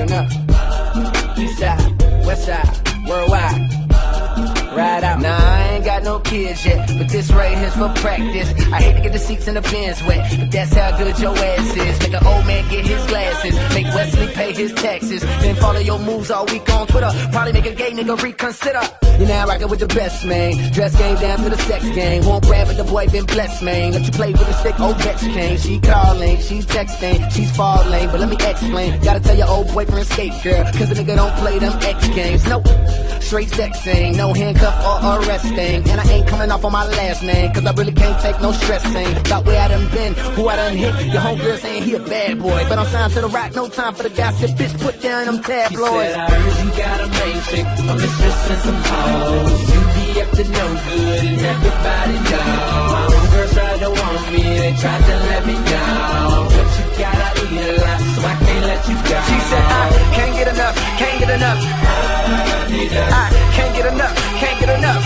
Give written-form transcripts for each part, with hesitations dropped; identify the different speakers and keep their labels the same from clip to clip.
Speaker 1: get enough. East side, west side, worldwide. Ride out. Nah, I ain't got no kids yet, but this right here's for practice. I hate to get the seats in the Benz wet, but that's how good your ass is. Make an old man get his glasses, make Wesley pay his taxes, then follow your moves all week on Twitter. Probably make a gay nigga reconsider. You now rockin' with the best, man. Dress game down to the sex game. Won't grab it, the boy been blessed, man. Let you play with the stick, old Bex came. She calling, she's texting, she's falling, but let me explain. Gotta tell your old boyfriend skate, girl, cause the nigga don't play them X games. Nope, straight sexing, no handcuff or arresting. And I ain't coming off on my last name, cause I really can't take no stressing. About where I done been, who I done hit. Your homegirl saying he a bad boy, but I'm signed to the rock, no time for the gossip. Bitch, put down them tabloids.
Speaker 2: She said, I heard you got a main chick, a mistress and some hoes. You be up to no good and everybody know. My homegirls tried to want me, they tried to let me down. But you gotta eat a lot, so I can't let you go.
Speaker 1: She said, I can't get enough, can't get enough. I can't get enough, can't get enough.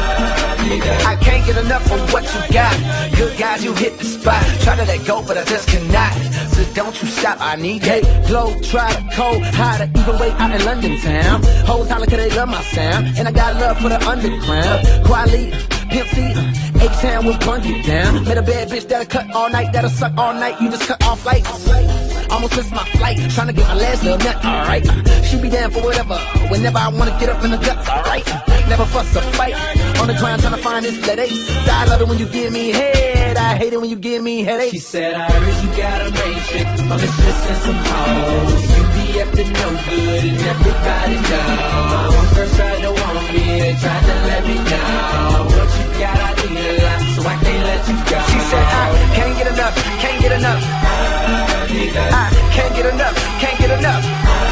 Speaker 1: I can't get enough of what you got. Good guys, you hit the spot. Try to let go, but I just cannot. So don't you stop, I need that. Glow, try to cold, hide even way out in London town. Hoes holler cause they love my sound, and I got love for the underground. Quality, Pimp C, H-Town will bunk it down. Met a bad bitch that'll cut all night, that'll suck all night. You just cut off lights. Almost missed my flight, tryna get my last little nut, alright. She be down for whatever, whenever I wanna get up in the guts, alright. Never fuss or fight, on the ground tryna find this lead ace. I love it when you give me head, I hate it when you give me headaches.
Speaker 2: She said, I heard you got a main chick, a mistress and some hoes. You be up to no good and everybody know. My homegirls tried to want me, they tried to let me know. But you gotta eat a lot, so I can't let you go.
Speaker 1: She said, I can't get enough, can't get enough. I can't get enough, can't get enough.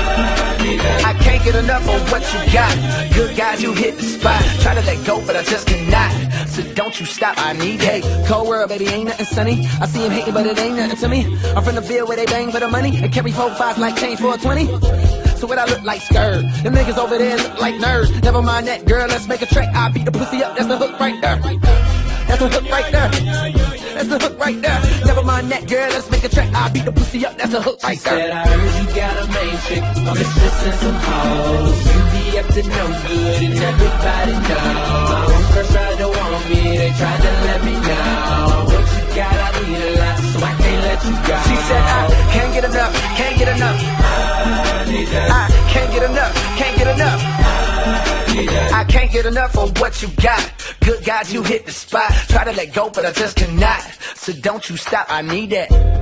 Speaker 1: I can't get enough of what you got. Good guys, you hit the spot. Try to let go, but I just cannot. So don't you stop, I need that. Cold world, baby, ain't nothing sunny. I see him hating, but it ain't nothing to me. I'm from the Ville where they bang for the money and carry 4-5s like change for a 20. So what I look like, skirt. Them niggas over there look like nerds. Never mind that, girl, let's make a track. I beat the pussy up, that's the hook right there. That's the hook right there. That's the hook right there. Never mind that, girl, let's make a track. I beat the pussy up, that's the hook right there.
Speaker 2: She said, I heard you got a main chick, a mistress and some hoes. You be up to no good and everybody know. My homegirls tried to want me, they tried to let me know. But you gotta eat a lot, so I can't let you go.
Speaker 1: She said, I can't get enough, can't get enough. I can't get enough, can't get enough. I can't get enough of what you got. Good guys, you hit the spot. Try to let go, but I just cannot. So don't you stop, I need that.